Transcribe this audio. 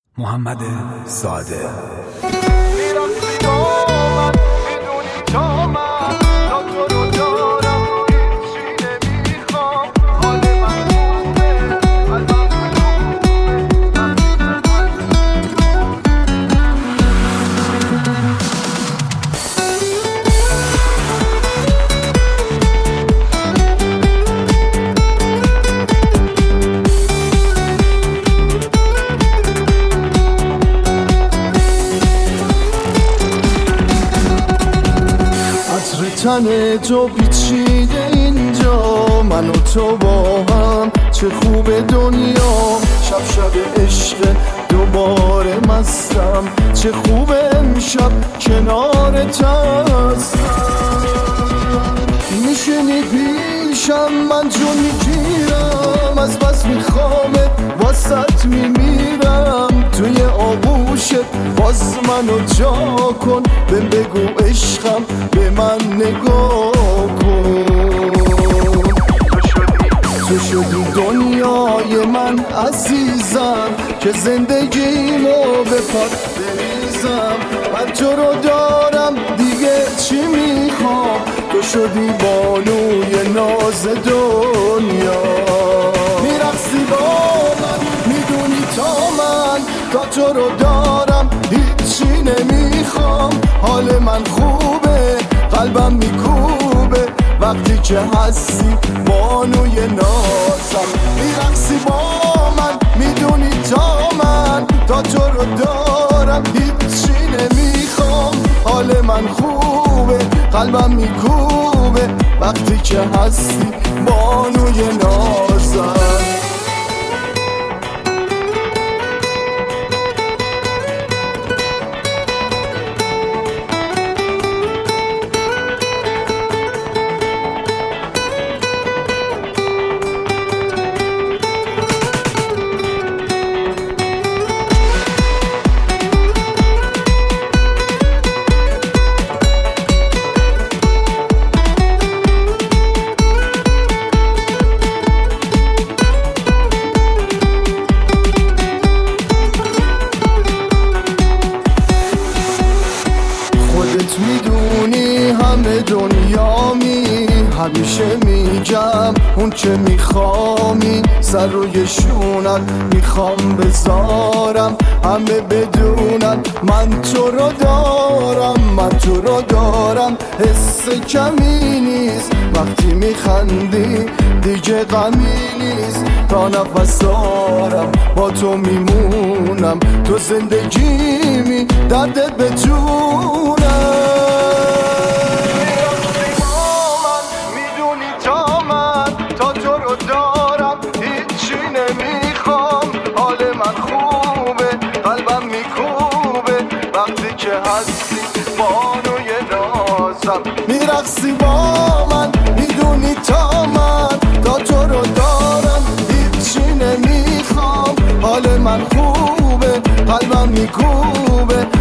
محمد ساده. تن تو پیچیده اینجا، من و تو با هم چه خوب دنیا. شب شب عشق دوباره مستم، چه خوب امشب کنارت هستم. میشینی پیشم من جون میگیرم، از بس میخوامت واسط میمیرم. توی آغوشت باز منو جا کن، بهم بگو عشقم به من نگاه کن. تو شدی دنیای من عزیزم، که زندگیمو به پات بریزم. من تو رو دارم دیگه چی میخوام، تو شدی بانوی ناز دنیا. میرقصی با من میدونی تا من تا تو رو دارم هیچی نمیخوام. حال من خوبه قلبم میکوبه وقتی که هستی بانوی نازم. میرقصی با من میدونی تا من تا تو رو دارم هیچی نمیخوام. حال من خوبه قلبم میکوبه وقتی که هستی بانوی نازم. میدونی همه دنیامی، همیشه میگم اون که میخوامی. سر روی شونت میخوام بذارم، همه بدونن من تو رو دارم. من تو رو دارم، حس کمی نیست. وقتی میخندی دیگه غمی نیست. تا نفس دارم با تو میمونم، تو زندگیمی دردت بتونم. میدونی تا من تا تو رو دارم هیچی نمیخوام. حال من خوبه قلبم میکوبه وقتی که هستی بانوی نازم. میرقصی با من میدونی تا من تا تو رو دارم هیچی نمیخوام. حال من خوبه قلبم میکوبه